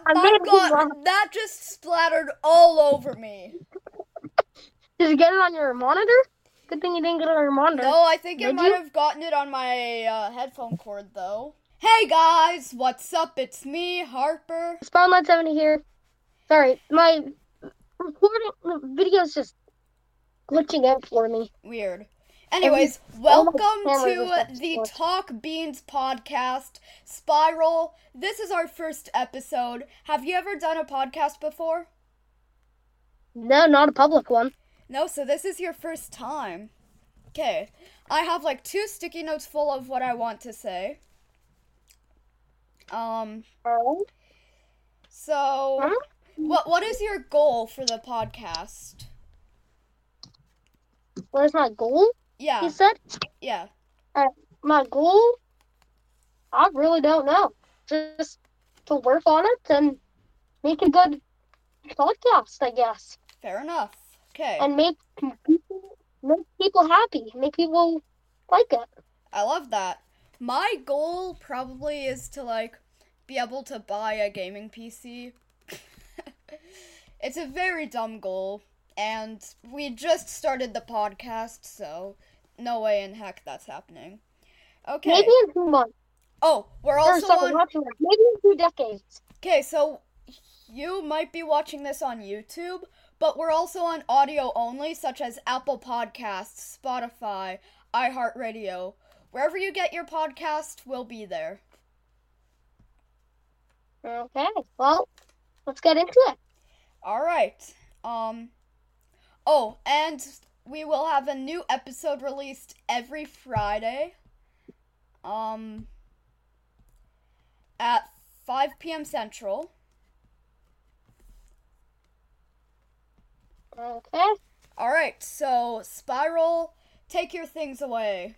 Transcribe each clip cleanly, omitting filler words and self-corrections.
That just splattered all over me. Did you get it on your monitor? Good thing you didn't get it on your monitor. No, I think I Did might you? have gotten it on my headphone cord, though. Hey guys, what's up? It's me, Harper. Spawnline70 here. Sorry, my recording video's just glitching out for me. Weird. Anyways, welcome to the Talk Beans podcast. Spiral, this is our first episode. Have you ever done a podcast before? No, not a public one. No, so this is your first time. Okay, I have like 2 sticky notes full of what I want to say. So, what is your goal for the podcast? What is my goal? Yeah. You said? Yeah. My goal? I really don't know. Just to work on it and make a good podcast, I guess. Fair enough. Okay. And make people happy. Make people like it. I love that. My goal probably is to, be able to buy a gaming PC. It's a very dumb goal. And we just started the podcast, so no way in heck that's happening. Okay. Maybe in 2 months. Oh, we're also maybe in 2 decades. Okay, so you might be watching this on YouTube, but we're also on audio only, such as Apple Podcasts, Spotify, iHeartRadio. Wherever you get your podcast, we'll be there. Okay, well, let's get into it. Alright. Oh, and we will have a new episode released every Friday. At 5 p.m. Central. Okay. Alright, so Spiral, take your things away.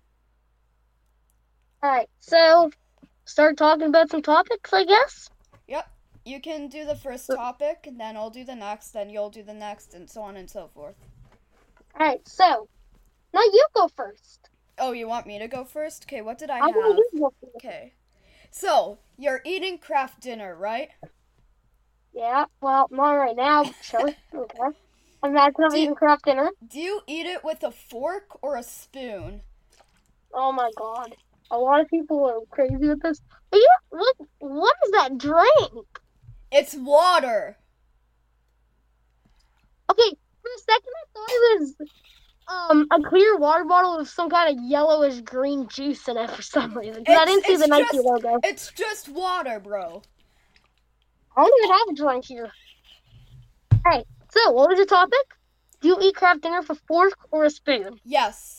Alright, so start talking about some topics, I guess? Yep. You can do the first topic, and then I'll do the next, then you'll do the next, and so on and so forth. Alright, so now you go first. Oh, you want me to go first? Okay, what did I have? You go first. Okay. So, you're eating craft dinner, right? Yeah, well, not right now, but sure. Okay. Imagine I'm eating craft dinner. Do you eat it with a fork or a spoon? Oh my god. A lot of people are crazy with this. What is that drink? It's water. Okay, for a second I thought it was a clear water bottle with some kind of yellowish green juice in it for some reason. I didn't see the Nike logo. It's just water, bro. I don't even have a drink here. Alright, so what was the topic? Do you eat craft dinner with a fork or a spoon? Yes.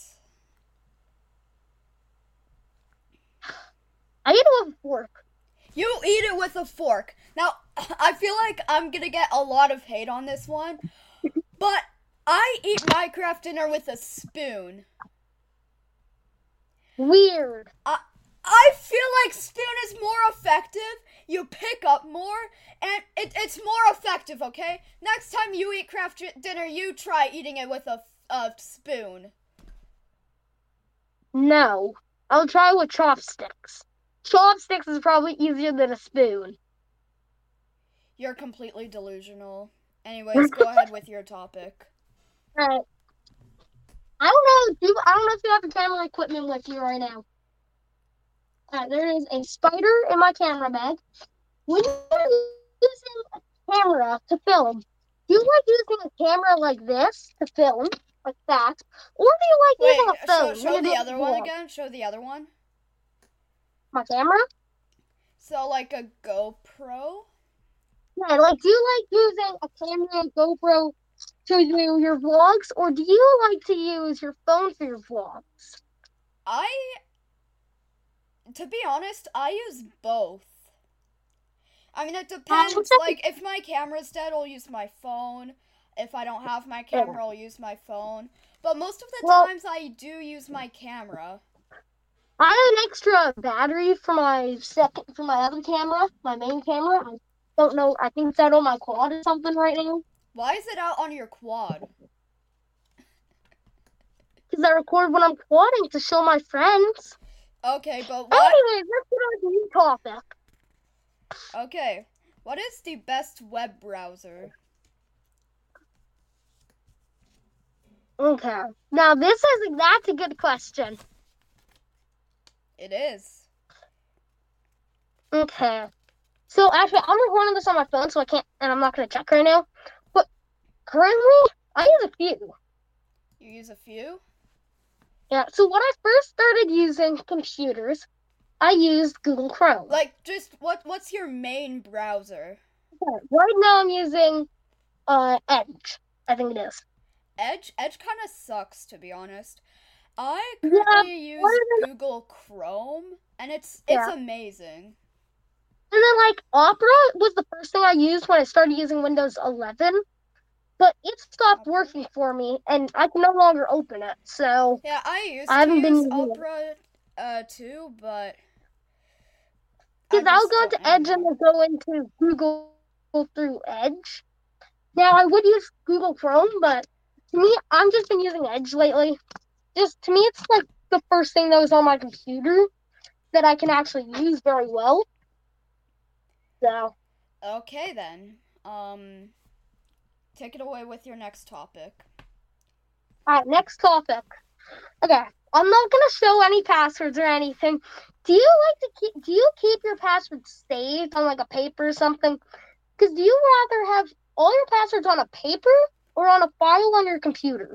I eat it with a fork. You eat it with a fork. Now, I feel like I'm gonna get a lot of hate on this one, but I eat my craft dinner with a spoon. Weird. I feel like spoon is more effective. You pick up more, and it's more effective, okay? Next time you eat craft dinner, you try eating it with a spoon. No. I'll try with chopsticks. Chopsticks is probably easier than a spoon. You're completely delusional. Anyways, go ahead with your topic. Alright. I don't know if you have your camera equipment with you right now. There is a spider in my camera bag. When you're using a camera to film, do you like using a camera like this to film, like that, or do you like using a phone? Show the other one again. Show the other one. My camera? So, like a GoPro? Yeah, do you like using a camera and GoPro to do your vlogs, or do you like to use your phone for your vlogs? To be honest, I use both. I mean, it depends. If my camera's dead, I'll use my phone. If I don't have my camera, I'll use my phone. But most of the times, I do use my camera. I have an extra battery for my other camera, my main camera. I don't know. I think it's out on my quad or something right now. Why is it out on your quad? Because I record when I'm quadding to show my friends. Okay, but what? Anyways, let's get on to the new topic. Okay, What is the best web browser? Okay. Now that's a good question. It is. Okay. So actually, I'm recording this on my phone, so I can't, and I'm not gonna check right now. But currently, I use a few. You use a few? Yeah. So when I first started using computers, I used Google Chrome. Like, just what's your main browser? Okay. Right now, I'm using Edge. I think it is. Edge kind of sucks, to be honest. I Yeah. currently use Google Chrome, and it's Yeah. amazing. And then like Opera was the first thing I used when I started using Windows 11, but it stopped Opera? working for me, and I can no longer open it. So Yeah, I I used to haven't been use using it. Opera, too, but I Because I'll just go don't into Edge and anymore. then go into Google through Edge. Now I would use Google Chrome, but to me, I've just been using Edge lately. Just to me, it's like the first thing that was on my computer that I can actually use very well. So, Okay then. Take it away with your next topic. all right, next topic. Okay, I'm not gonna show any passwords or anything. Do you keep your passwords saved on like a paper or something? Because do you rather have all your passwords on a paper or on a file on your computer?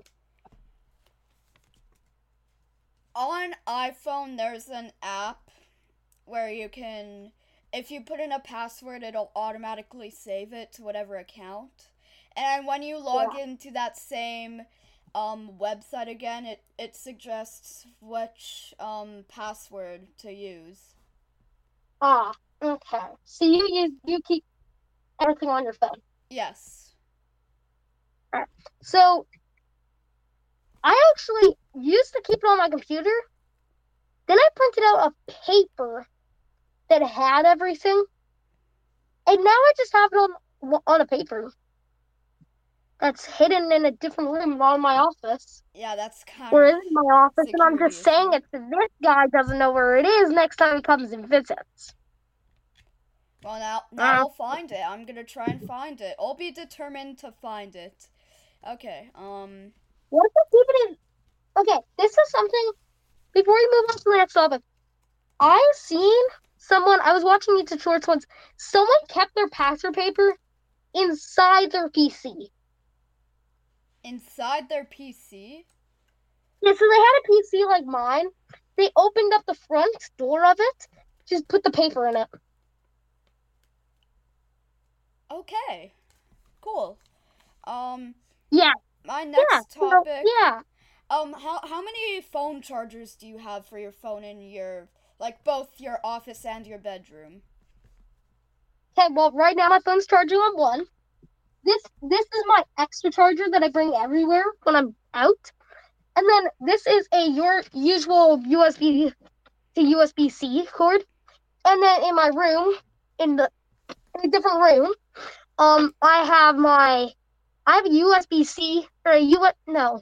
On iPhone, there's an app where you can, if you put in a password, it'll automatically save it to whatever account. And when you log Yeah. into that same website again, it suggests which password to use. Ah, okay. So you keep everything on your phone. Yes. All right. So I actually used to keep it on my computer. Then I printed out a paper that had everything, and now I just have it on a paper that's hidden in a different room on my office. Yeah, that's kind Or of in my office, and I'm security just saying issue. it so this guy doesn't know where it is next time he comes and visits. Well, now Uh, I'll find it. I'm gonna try and find it. I'll be determined to find it. Okay. what if I keep it in? Okay, this is something. Before we move on to the next topic, I seen someone. I was watching YouTube Shorts once. Someone kept their password paper inside their PC. Inside their PC. Yeah, so they had a PC like mine. They opened up the front door of it, just put the paper in it. Okay. Cool. Um, Yeah, my yeah, next so, topic. yeah. How many phone chargers do you have for your phone in your, like, both your office and your bedroom? Okay, well, right now my phone's charging on one. This is my extra charger that I bring everywhere when I'm out. And then this is your usual USB to USB C cord. And then in my room, in a different room, I have a USB C or a US no.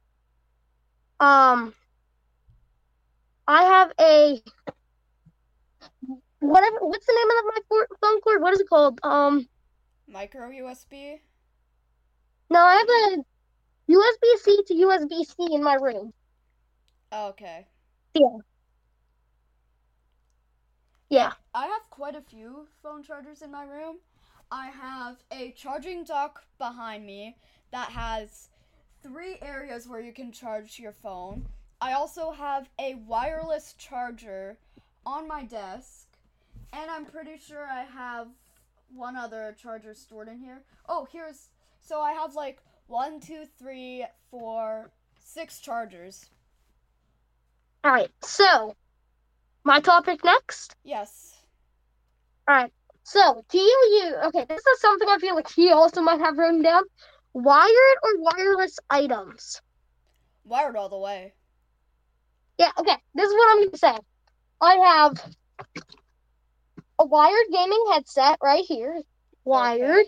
Um I have a what's the name of my phone cord? What is it called? Micro USB? No, I have a USB C to USB C in my room. Okay. Yeah. Yeah. I have quite a few phone chargers in my room. I have a charging dock behind me that has 3 areas where you can charge your phone. I also have a wireless charger on my desk, and I'm pretty sure I have one other charger stored in here. Oh, so I have like 1, 2, 3, 4, 6 chargers. All right. So, my topic next. Yes. All right. So, do you use, okay, this is something I feel like he also might have written down. Wired or wireless items? Wired all the way. Yeah, okay. This is what I'm going to say. I have a wired gaming headset right here. Wired. Okay.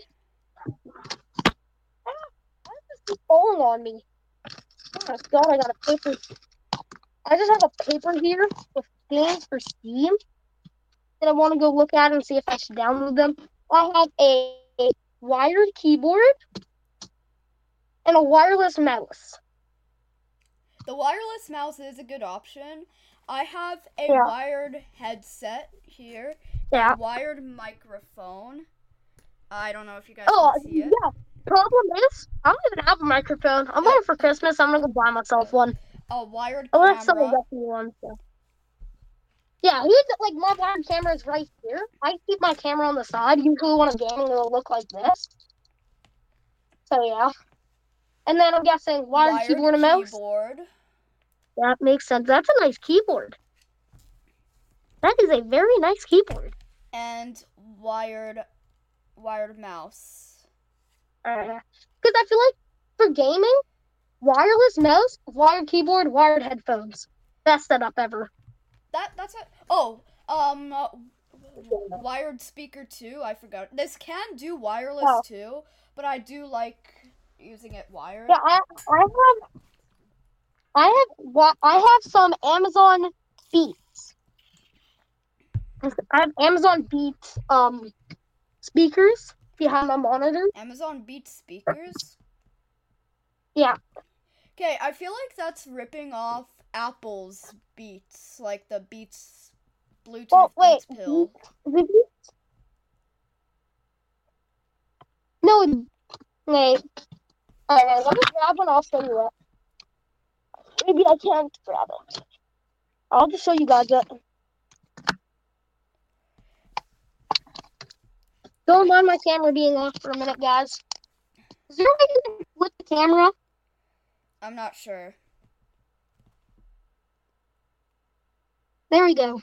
Why is this falling on me? Oh my god, I got a paper. I just have a paper here with games for Steam that I want to go look at and see if I should download them. I have a wired keyboard and a wireless mouse. The wireless mouse is a good option. I have a Yeah. wired headset here, a Yeah. wired microphone. I don't know if you guys Oh, can see it. yeah. Problem is, I don't even have a microphone. I'm going for Christmas. I'm gonna go buy myself one. A wired Unless someone camera. gets me one. So. Yeah, like my wired camera is right here. I keep my camera on the side. Usually when I'm gaming, it'll look like this. So yeah. And then I'm guessing wired keyboard and mouse. Keyboard. That makes sense. That's a nice keyboard. That is a very nice keyboard. And wired mouse. Because I feel like for gaming, wireless mouse, wired keyboard, wired headphones. Best setup ever. That's it. Wired speaker too. I forgot. This can do wireless too, but I do like using it wired. Yeah, I have some Amazon Beats. I have Amazon Beats speakers behind my monitor. Amazon Beats speakers? Yeah. Okay, I feel like that's ripping off Apple's Beats, like the Beats Bluetooth Beats pill. Beats? No, wait. Alright, let me grab one, I'll show you it. Maybe I can't grab it. I'll just show you guys it. Don't mind my camera being off for a minute, guys. Is there a way you can flip the camera? I'm not sure. There we go.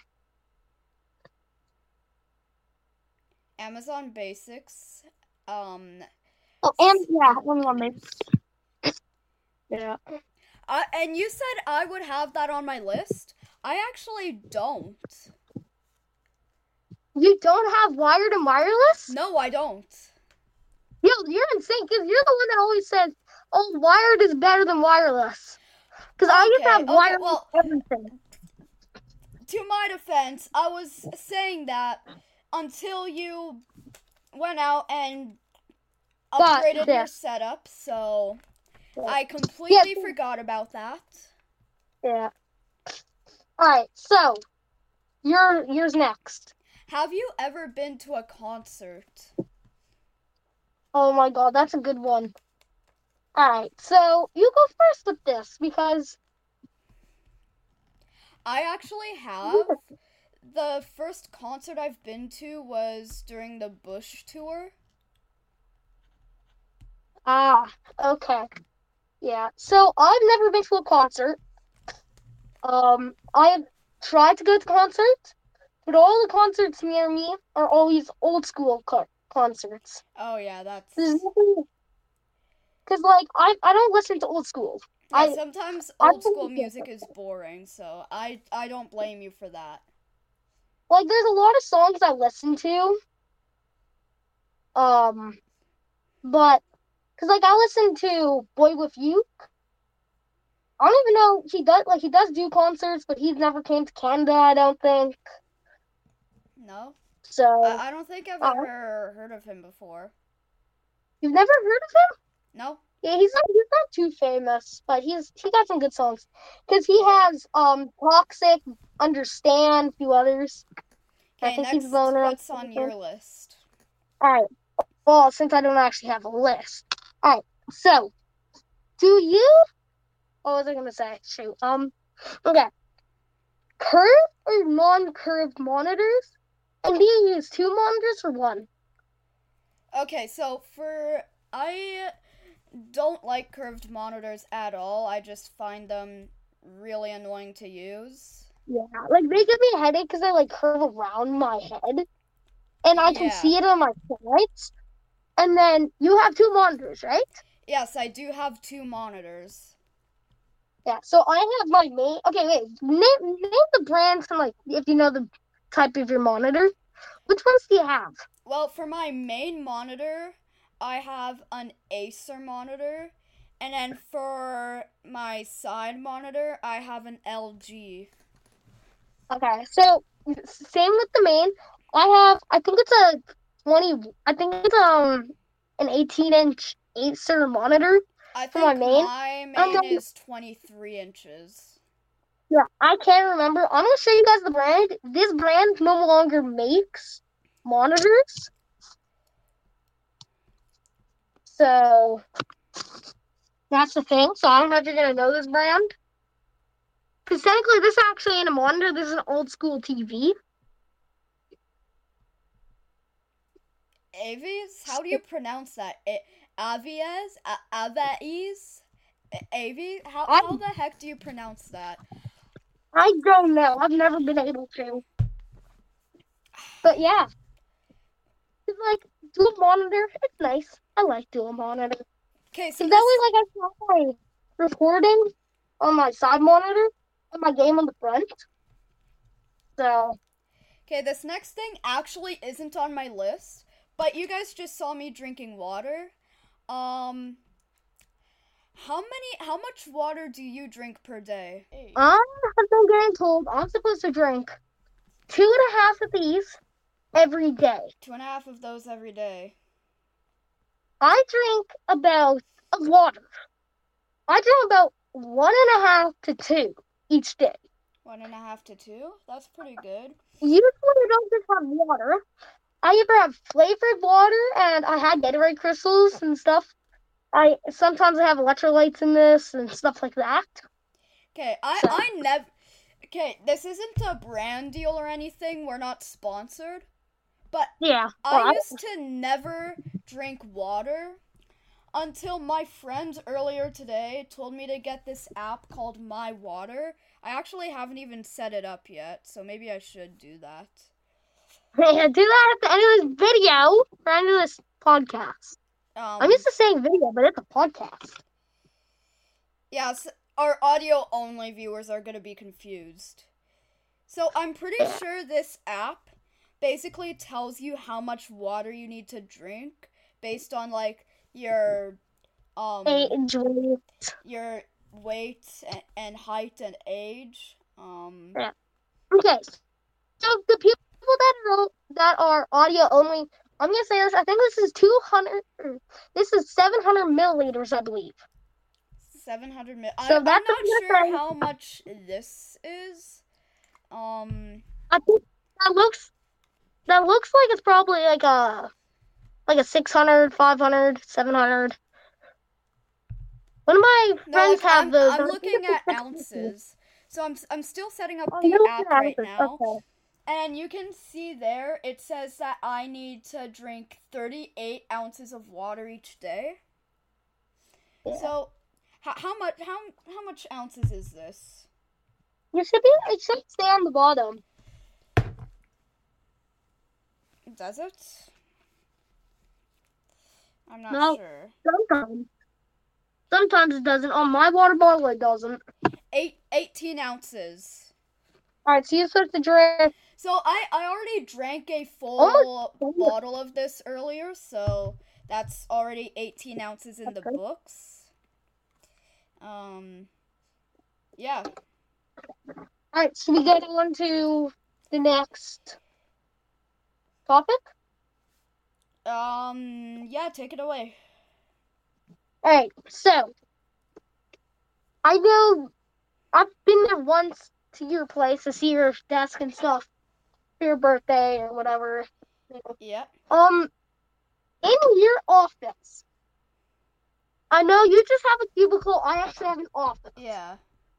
Amazon Basics. Oh, and yeah, Amazon Basics. Yeah. And you said I would have that on my list. I actually don't. You don't have wired and wireless? No, I don't. Yo, you're insane, because you're the one that always says, oh, wired is better than wireless. Because I used to have wireless everything. To my defense, I was saying that until you went out and upgraded your setup, so I completely forgot about that. Yeah. Alright, so, yours next. Have you ever been to a concert? Oh my god, that's a good one. Alright, so you go first with this, because I actually have. The first concert I've been to was during the Bush tour. Ah, okay. Yeah, so I've never been to a concert. I have tried to go to concerts, but all the concerts near me are always old school concerts. Oh yeah, that's... Because, like, I don't listen to old school. Yeah, sometimes old school music is boring, so I don't blame you for that. Like, there's a lot of songs I listen to. But, because, like, I listen to Boy With You. I don't even know, he does do concerts, but he's never came to Canada, I don't think. No? So. I don't think I've ever heard of him before. You've never heard of him? No. Yeah, he's not too famous, but he got some good songs. Because he has, Toxic, Understand, a few others. Okay, next, what's on your list? Alright. Well, since I don't actually have a list. Alright, so, what was I gonna say? Shoot. Okay. Curved or non-curved monitors? And do you use 2 monitors or 1? Okay, so I don't like curved monitors at all. I just find them really annoying to use. Yeah, like they give me a headache because they like curve around my head. And I can see it on my sides. And then you have 2 monitors, right? Yes, I do have 2 monitors. Yeah, so I have my main... Okay, wait. Name the brands and, like, if you know the type of your monitor. Which ones do you have? Well, for my main monitor, I have an Acer monitor. And then for my side monitor, I have an LG. Okay, so same with the main. I think it's a 20. I think it's an 18-inch Acer monitor I for my think main. my I'm main not, is 23 inches. yeah, I can't remember. I'm gonna show you guys the brand. This brand no longer makes monitors, so that's the thing. So I don't know if you're gonna know this brand. Because technically, this actually ain't a monitor. This is an old school TV. Avies? How do you pronounce that? Avies? Avies? Avi? I How the heck do you pronounce that? I don't know. I've never been able to. But yeah, it's like dual monitor. It's nice. I like dual monitor. Okay, so Because that way, this. like, I can have my recording on my side monitor and my game on the front. So, Okay, this next thing actually isn't on my list, but you guys just saw me drinking water. Um, how much water do you drink per day? I have been getting told I'm supposed to drink 2.5 of these every day. 2.5 of those every day. I drink about of water. I drink about 1.5 to 2 each day. 1.5 to 2? That's pretty good. Usually I don't just have water. I either have flavored water and I had Gatorade crystals and stuff. I sometimes I have electrolytes in this and stuff like that. Okay, So I never. Okay, this isn't a brand deal or anything. We're not sponsored. But yeah, I well, used to never drink water until my friend earlier today told me to get this app called My Water. I actually haven't even set it up yet, so maybe I should do that. yeah, do that at the end of this video or end of this podcast. I'm used to saying video, but it's a podcast. Yes, our audio only viewers are going to be confused. So I'm pretty sure this app basically tells you how much water you need to drink based on like your Age, your weight and height and age. yeah. Okay, so the people that are audio only, I'm gonna say this. I think this is 200. This is 700 milliliters, I believe. 700 mil. So I'm that's not what sure I'm gonna how much this is. say. I think that looks like it's probably like a 600, 500, 700. One of my No, friends like have those. I'm I think looking it's at 650. ounces. So I'm still setting up Oh, the you're looking app at right ounces. now. Okay. And you can see there it says that I need to drink 38 ounces of water each day. Yeah. So how much ounces is this? It should stay on the bottom. Does it? I'm not No, sure. sometimes. Sometimes it doesn't. On my water bottle, it doesn't. 18 ounces. Alright, so you're supposed to drink. So I already drank a full Almost. bottle of this earlier, so that's already 18 ounces in the Okay. books. Yeah. Alright, so we get on to the next topic. Yeah, take it away. Alright, so I know I've been there once to your place to see your desk and stuff for your birthday or whatever. Yeah. In your office, I know you just have a cubicle. I actually have an office. Yeah.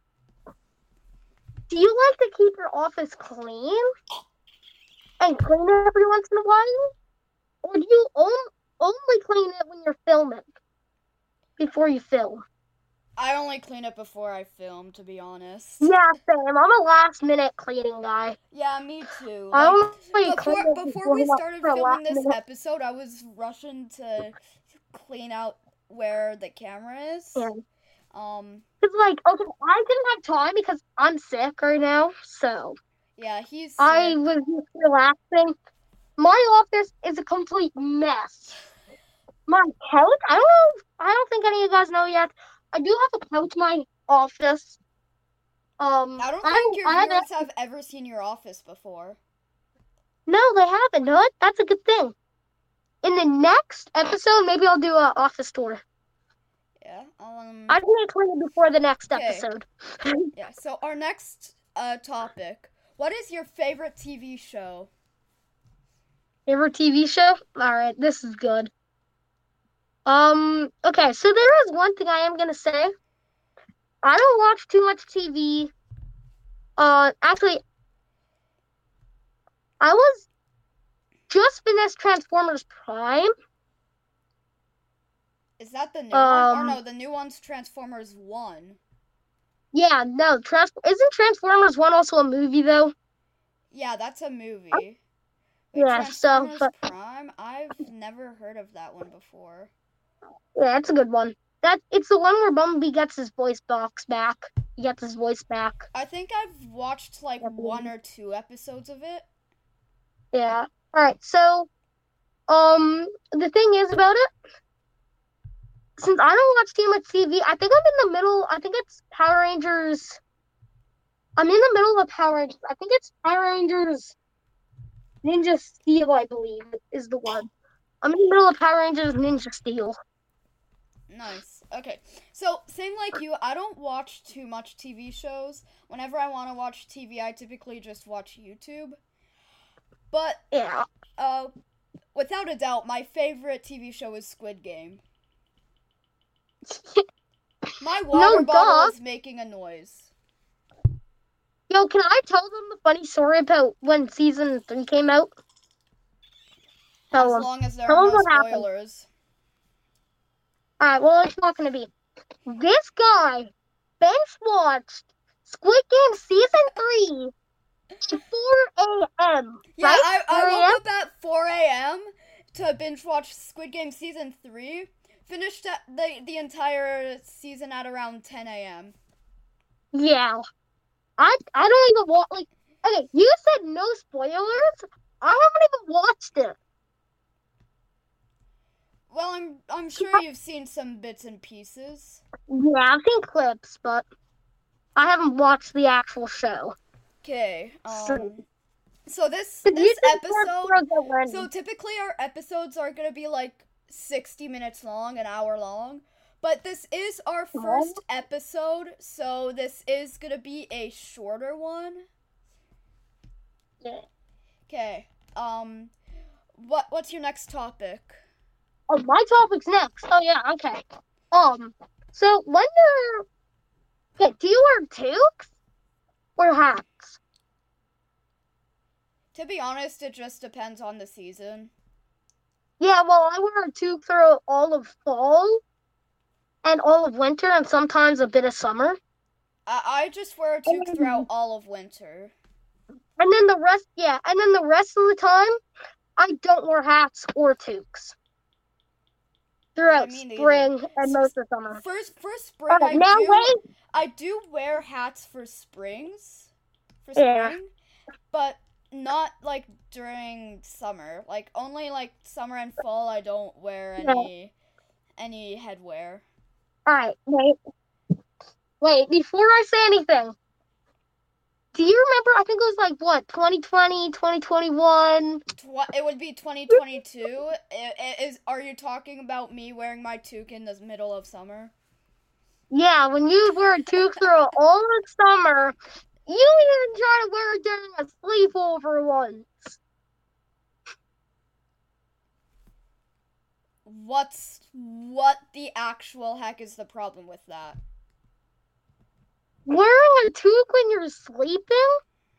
Do you like to keep your office clean and clean it every once in a while, or do you only clean it when you're filming before you film? I only clean it before I film, to be honest. Yeah, same. I'm a last minute cleaning guy. Yeah, me too. I Like only clean it before we started for a filming last this minute. episode, I was rushing to clean out where the camera is. Yeah. It's like, okay, I didn't have time because I'm sick right now, so yeah, he's sick. I was just relaxing. My office is a complete mess. My couch, I don't think any of you guys know yet. I do have a couch in my office. I don't think your viewers have ever seen your office before. No, they haven't. No, that's a good thing. in the next episode, maybe I'll do an office tour. Yeah. I can explain it before the next Okay. episode. Yeah. So our next topic. What is your favorite TV show? Favorite TV show? Alright, this is good. Okay, so there is one thing I am gonna say. I don't watch too much TV. Actually, I was just finished Transformers Prime. Is that the new one? Or no, the new one's Transformers 1. Yeah, no, isn't Transformers 1 also a movie though? Yeah, that's a movie. Wait, Yeah, Transformers Prime? I've never heard of that one before. Yeah, it's a good one. It's the one where Bumblebee gets his voice box back. He gets his voice back. I think I've watched like 1 or 2 episodes of it. Yeah. Alright, so the thing is about it, since I don't watch too much TV, I think I'm in the middle. I think it's Power Rangers. I'm in the middle of Power Rangers. I think it's Power Rangers Ninja Steel, I believe, is the one. I'm in the middle of Power Rangers Ninja Steel. Nice. Okay. So, same like you, I don't watch too much TV shows. Whenever I want to watch TV, I typically just watch YouTube. But, yeah. Without a doubt, my favorite TV show is Squid Game. My water bottle is making a noise. Yo, can I tell them the funny story about when season 3 came out? As long as there are no spoilers. Alright, well, it's not going to be. This guy bench watched Squid Game season 3 at 4 a.m. Yeah, right? I woke up at 4 a.m. to binge watch Squid Game season 3. Finished the entire season at around 10 a.m. Yeah. I don't even watch, like, okay, you said no spoilers. I haven't even watched it. Well, I'm sure you've seen some bits and pieces. Yeah, I've seen clips, but I haven't watched the actual show. Okay. So this episode. So typically our episodes are gonna be like 60 minutes long, an hour long. But this is our first episode, so this is gonna be a shorter one. Yeah. Okay. What's your next topic? Oh, my topic's next. Oh yeah, okay. So when do you wear toques or hats? To be honest, it just depends on the season. Yeah, well, I wear a toque through all of fall and all of winter, and sometimes a bit of summer. I just wear a toque throughout all of winter. And then the rest of the time, I don't wear hats or toques. Throughout spring and most of summer. For spring, I do wear hats for spring, but not like during summer. Like only like summer and fall, I don't wear any headwear. All right, wait. Before I say anything, do you remember? I think it was like what 2020, 2021. It would be 2022. Are you talking about me wearing my toque in the middle of summer? Yeah, when you wear a toque through all of summer, you even try to wear it during a sleepover once. What the actual heck is the problem with that? Wearing a toque when you're sleeping?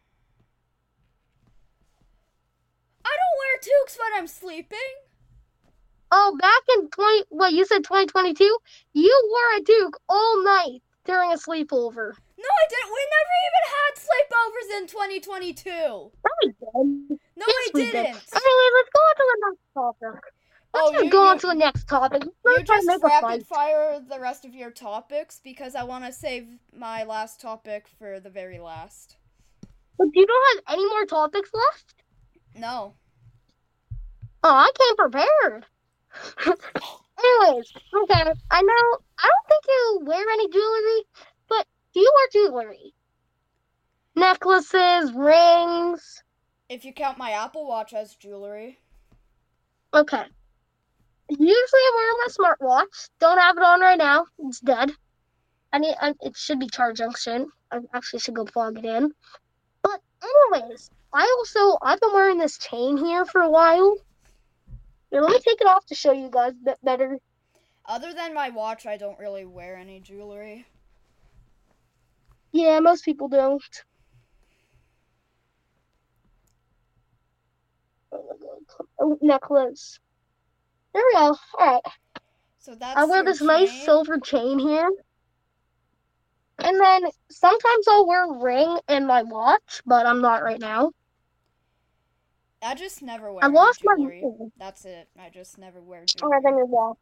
I don't wear toques when I'm sleeping. Oh, back in you said 2022? You wore a toque all night during a sleepover. No, I didn't. We never even had sleepovers in 2022. No, we did. No, yes, we didn't. Anyway, let's go on to the next topic. Let's go on to the next topic. You just rapid fire the rest of your topics because I want to save my last topic for the very last. But you don't have any more topics left? No. Oh, I came prepared. Anyways, okay. I don't think you wear any jewelry, but do you wear jewelry? Necklaces, rings. If you count my Apple Watch as jewelry. Okay. Usually I'm wearing my smartwatch. Don't have it on right now. It's dead. It should be charging soon. I actually should go plug it in. But anyways, I've been wearing this chain here for a while. Here, let me take it off to show you guys a bit better. Other than my watch, I don't really wear any jewelry. Yeah, most people don't. Oh, necklace. There we go. Alright. So that's I wear your this nice chain. silver chain here. And then sometimes I'll wear a ring and my watch, but I'm not right now. I just never wear I any lost my jewelry. ring. That's it. I just never wear Alright, then jewelry. your watch.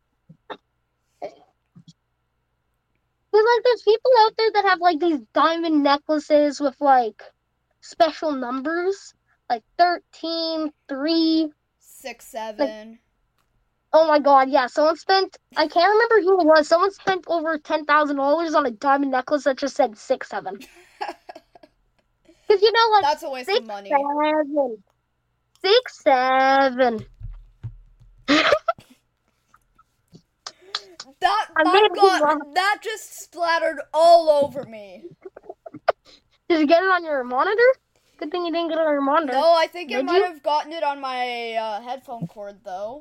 Because like there's people out there that have like these diamond necklaces with like special numbers. Like 13, 3. 6, Like, 7. oh my god, yeah. I can't remember who it was. Someone spent over $10,000 on a diamond necklace that just said 6, 7. Because like That's a waste 6, of money. 7. 6, 7. That just splattered all over me. Did you get it on your monitor? Good thing you didn't get it on your monitor. No, I think I Did might you? have gotten it on my headphone cord though.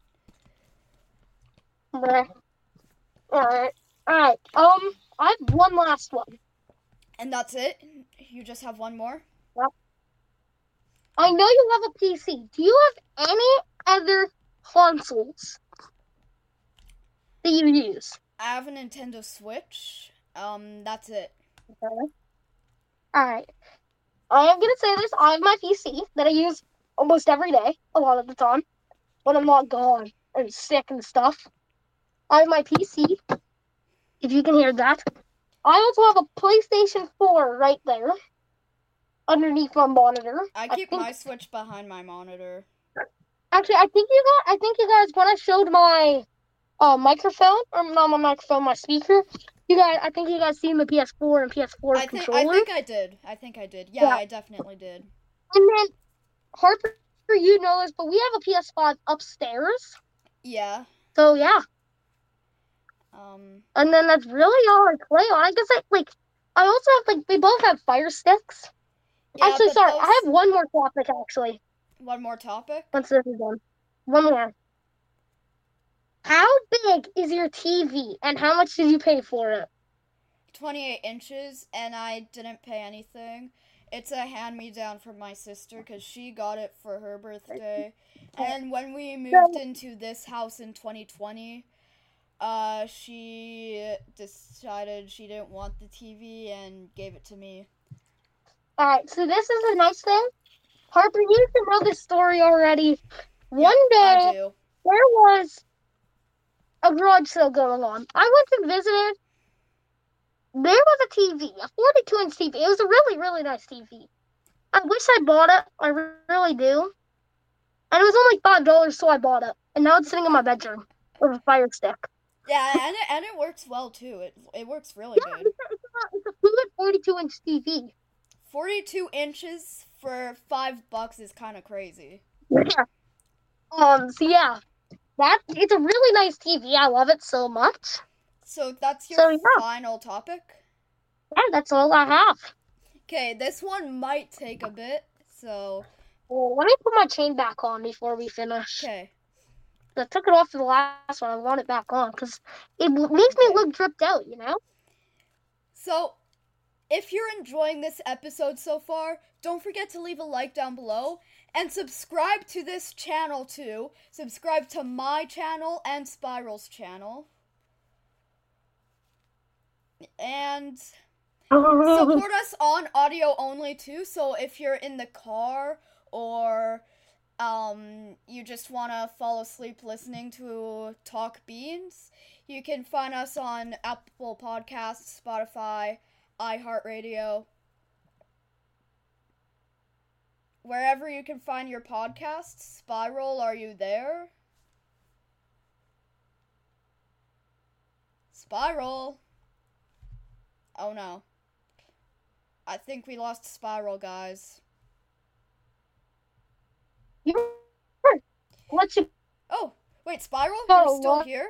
Alright. Alright. I have one last one. And that's it? You just have one more? Yep. I know you have a PC. Do you have any other consoles that you use? I have a Nintendo Switch. That's it. Okay. Alright. I am gonna say this. I have my PC that I use almost every day, a lot of the time, when I'm not gone and sick and stuff. I have my PC, if you can hear that. I also have a PlayStation 4 right there, underneath my monitor. I keep my Switch behind my monitor. Actually, I think you guys, when I showed my microphone, or not my microphone, my speaker, I think you guys seen the PS4 and PS4 controller. I think I did. Yeah, I definitely did. And then, Harper, you know this, but we have a PS5 upstairs. Yeah. So, yeah. And then that's really all I play on. I guess I also have, we both have Fire Sticks. Yeah, actually, sorry, I have one more topic, actually. One more topic? Once this is done. One more. How big is your TV, and how much did you pay for it? 28 inches, and I didn't pay anything. It's a hand-me-down from my sister, because she got it for her birthday. And when we moved into this house in 2020, she decided she didn't want the TV and gave it to me. Alright, so this is a nice thing. Harper, you should know this story already. One day, there was a garage sale going on. I went and visited. There was a TV, a 42-inch TV. It was a really, really nice TV. I wish I bought it. I really do. And it was only $5, so I bought it. And now it's sitting in my bedroom with a Fire Stick. Yeah, and it works well, too. It works really good. It's a fluid 42-inch TV. 42 inches for $5 is kind of crazy. Yeah. So yeah. It's a really nice TV. I love it so much. So that's your final topic? Yeah, that's all I have. Okay, this one might take a bit, so... Well, let me put my chain back on before we finish. Okay. I took it off for the last one. I want it back on because it makes me look dripped out, you know? So, if you're enjoying this episode so far, don't forget to leave a like down below and subscribe to this channel too. Subscribe to my channel and Spiral's channel. And support us on audio only too, so if you're in the car or you just want to fall asleep listening to Talk Beans, you can find us on Apple Podcasts, Spotify, iHeartRadio, wherever you can find your podcasts. Spiral, are you there? Spiral. Oh no. I think we lost Spiral, guys. What's it? Oh, Wait, Spiral, Oh, you're still what? here?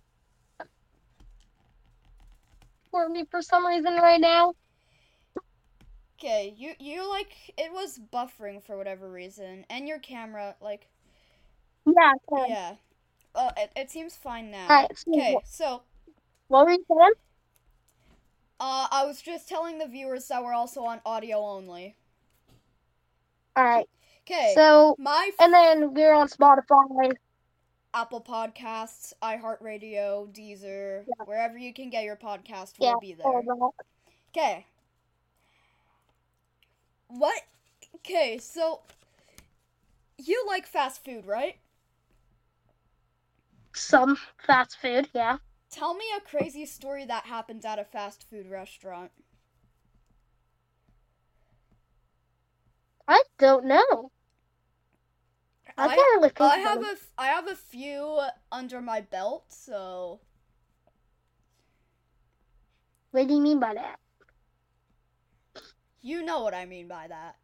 For me for some reason right now. Okay, you like it was buffering for whatever reason, and your camera like Yeah. Okay. yeah. It seems fine now. Alright, so Okay, so what were you saying? I was just telling the viewers that we're also on audio only. Alright. Okay, So, my and then we're on Spotify. Apple Podcasts, iHeartRadio, Deezer, Yeah. wherever you can get your podcast Yeah. will be All there. that. Okay. What? Okay, so you like fast food, right? Some fast food, yeah. Tell me a crazy story that happened at a fast food restaurant. I don't know. I can't really think of them. I have a few under my belt, so What do you mean by that? you know what I mean by that.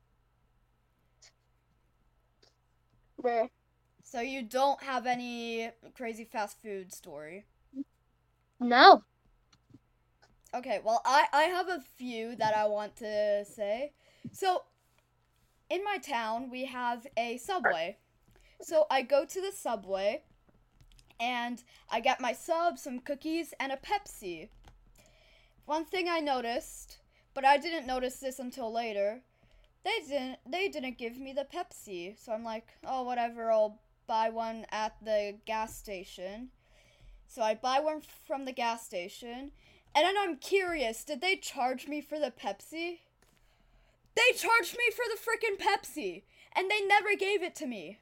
Where? So you don't have any crazy fast food story. No. Okay, well I have a few that I want to say. So in my town we have a Subway. So I go to the Subway and I get my sub, some cookies, and a Pepsi. One thing I noticed, but I didn't notice this until later, they didn't give me the Pepsi. So I'm like, oh whatever, I'll buy one at the gas station. So I buy one from the gas station, and then I'm curious, did they charge me for the Pepsi? They charged me for the frickin' Pepsi, and they never gave it to me.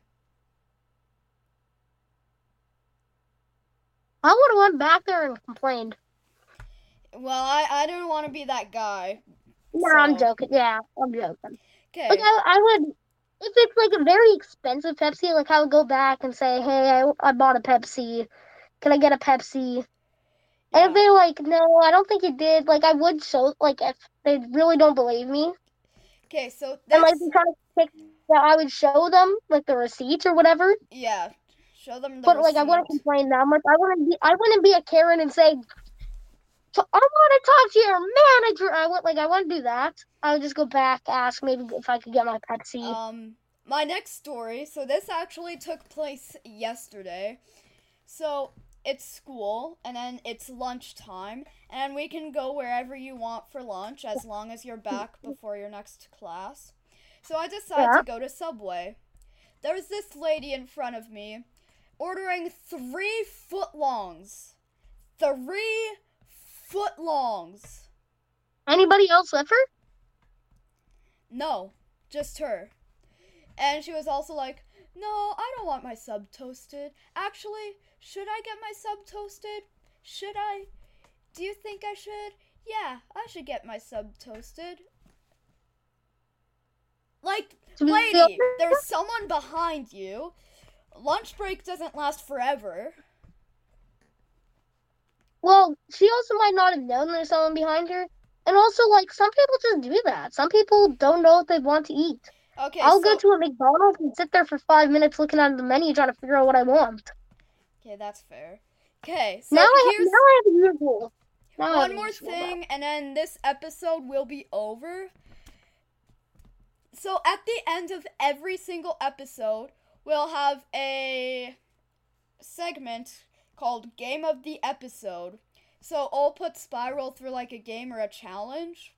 I would have went back there and complained. Well, I didn't want to be that guy. No, So- I'm joking. Yeah, I'm joking. Okay. Like, I would, if it's like a very expensive Pepsi, like I would go back and say, hey, I bought a Pepsi. Can I get a Pepsi? And Yeah. if they're like, no, I don't think you did, like I would show, like if they really don't believe me, Okay, so and like this, they try to pick, that I would show them like the receipts or whatever. yeah, show them the But receipt. like I wouldn't complain that much. I wouldn't be a Karen and say, so I want to talk to your manager. I wouldn't do that. I would just go back, ask maybe if I could get my Pepsi. My next story, so this actually took place yesterday. So it's school, and then it's lunchtime, and we can go wherever you want for lunch as long as you're back before your next class. So I decided Yeah. to go to Subway. There's this lady in front of me ordering 3 footlongs. 3 footlongs. Anybody else with her? No, just her. And she was also like, no, I don't want my sub toasted. Actually, should I get my sub toasted? Should I? Do you think I should? Yeah, I should get my sub toasted. Like, lady, there's someone behind you. Lunch break doesn't last forever. Well, she also might not have known there's someone behind her. And also, like, some people just do that. Some people don't know what they want to eat. Okay, I'll so, go to a McDonald's and sit there for 5 minutes looking at the menu trying to figure out what I want. okay, that's fair. Okay, so now I here's have a usual. one more thing, and then this episode will be over. So at the end of every single episode, we'll have a segment called Game of the Episode. So I'll put Spiral through like a game or a challenge.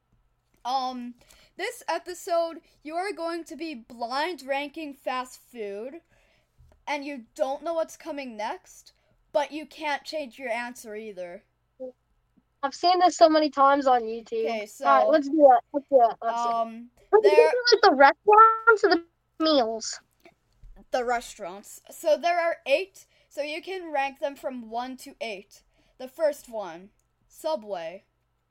This episode, you are going to be blind ranking fast food, and you don't know what's coming next, but you can't change your answer either. I've seen this so many times on YouTube. Okay, so All right, let's do it. Let's do it. Let's there do like the restaurants or the meals. the restaurants. So there are 8, so you can rank them from 1 to 8. The first one, Subway.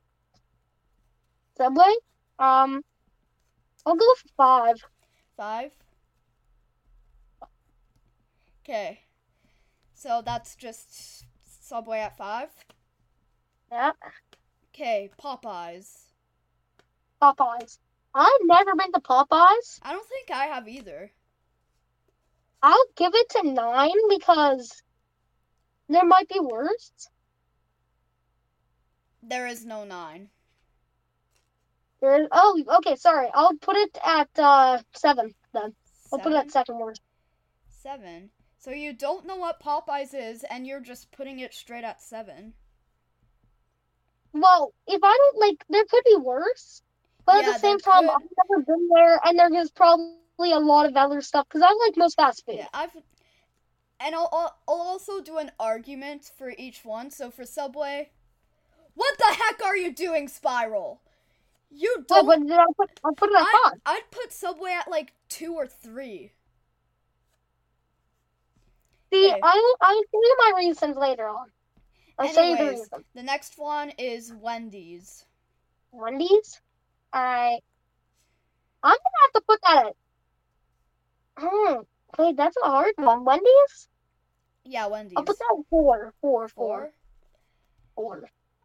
Subway? I'll go for 5. 5. Okay. So that's just Subway at 5. Yeah. Okay, Popeyes. Popeyes. I've never been to Popeyes. I don't think I have either. I'll give it to 9 because there might be worse. There is no 9. Okay, sorry. I'll put it at 7 then. I'll put it at 7? second worst. 7. So you don't know what Popeyes is, and you're just putting it straight at 7. Well, if I don't like, there could be worse. But Yeah, at the same there time, could. I've never been there, and there's probably a lot of other stuff because I like most fast food. Yeah, I'll also do an argument for each one. So for Subway, what the heck are you doing, Spiral? You Well, don't. but did I put it at 5. I'd put Subway at like 2 or 3. See, Okay. I'll tell you my reasons later on. I'll tell you the Anyways, reasons. the next one is Wendy's. Wendy's? Alright. I'm gonna have to put that at. Wait, that's a hard one. Wendy's? Yeah, Wendy's. I'll put that at 4. 4. 4. 4.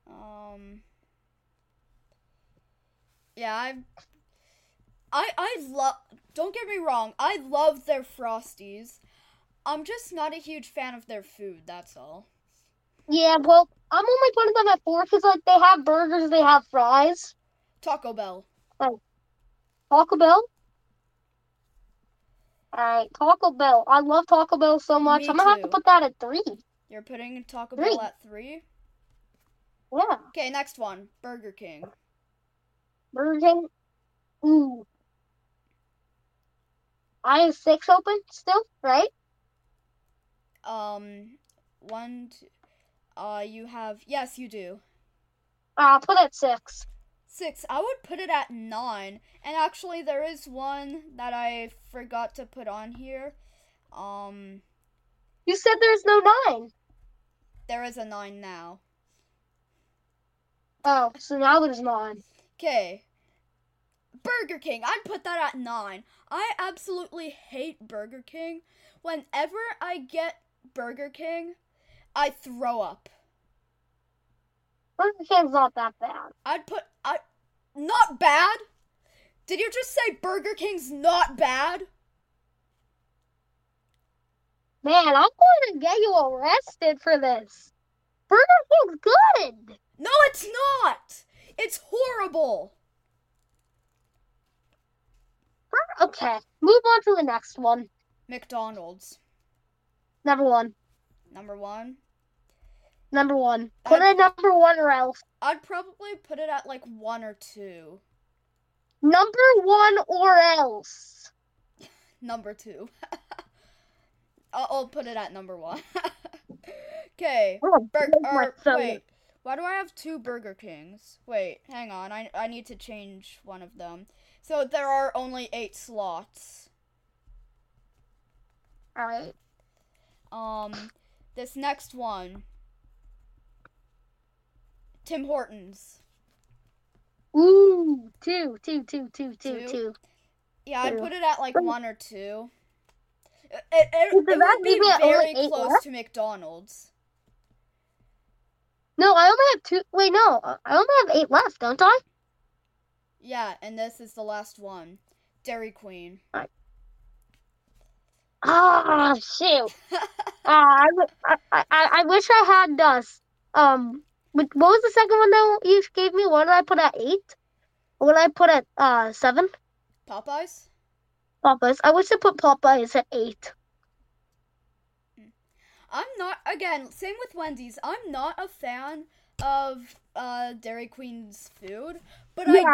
Yeah, I love. Don't get me wrong. I love their Frosties. I'm just not a huge fan of their food. That's all. Yeah, well, I'm only putting them at 4 because like they have burgers, they have fries. Taco Bell. Taco Bell. Alright, Taco Bell. I love Taco Bell so much. Me I'm gonna have too. to put that at 3. You're putting Taco 3. Bell at 3? Yeah. Okay, next one. Burger King. Burger King. Ooh. I have 6 open still, right? 1, 2. You have. Yes, you do. I'll put it at 6. 6. I would put it at 9. And actually, there is one that I forgot to put on here. You said there's no 9. There is a 9 now. Oh, so now there's 9. Okay. Burger King. I'd put that at 9. I absolutely hate Burger King. Whenever I get Burger King, I throw up. Burger King's not that bad. Not bad? Did you just say Burger King's not bad? Man, I'm going to get you arrested for this. Burger King's good. No, it's not. It's horrible. Okay, move on to the next one. McDonald's. Number 1. Number 1. Number 1. Put it number 1 or else. I'd probably put it at like 1 or 2. Number 1 or else. Number 2. I'll put it at number 1. Okay. Wait. Why do I have 2 Burger Kings? Wait, hang on. I need to change one of them. So there are only 8 slots. Alright. This next one. Tim Hortons. Ooh, 2. Yeah, I'd put it at like 1 or 2. Does It that would be mean we have very only 8 close left? to McDonald's. No, I only have 2. Wait, no. I only have 8 left, don't I? Yeah, and this is the last one. Dairy Queen. Ah, shoot. I wish I had dust. What was the second one that you gave me? What did I put at 8? What did I put at 7? Popeyes? Popeyes. I wish I put Popeyes at 8. I'm not, again, same with Wendy's. I'm not a fan of Dairy Queen's food, but Yeah,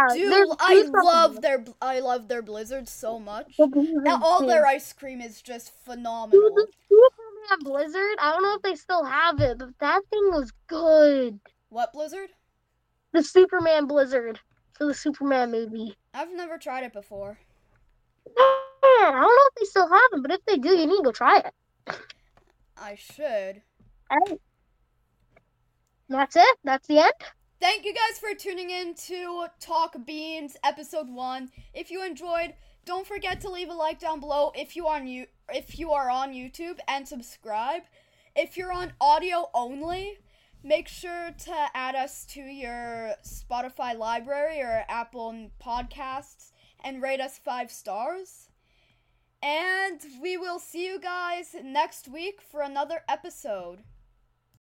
I love their Blizzard so much. All their ice cream is just phenomenal. Superman Blizzard. I don't know if they still have it, but that thing was good. What Blizzard? The Superman Blizzard for the Superman movie. I've never tried it before. Man, I don't know if they still have it, but if they do, you need to go try it. I should. Alright. That's it. That's the end. Thank you guys for tuning in to Talk Beans episode 1. If you enjoyed, don't forget to leave a like down below if you are on YouTube, and subscribe. If you're on audio only, make sure to add us to your Spotify library or Apple Podcasts and rate us 5 stars. And we will see you guys next week for another episode.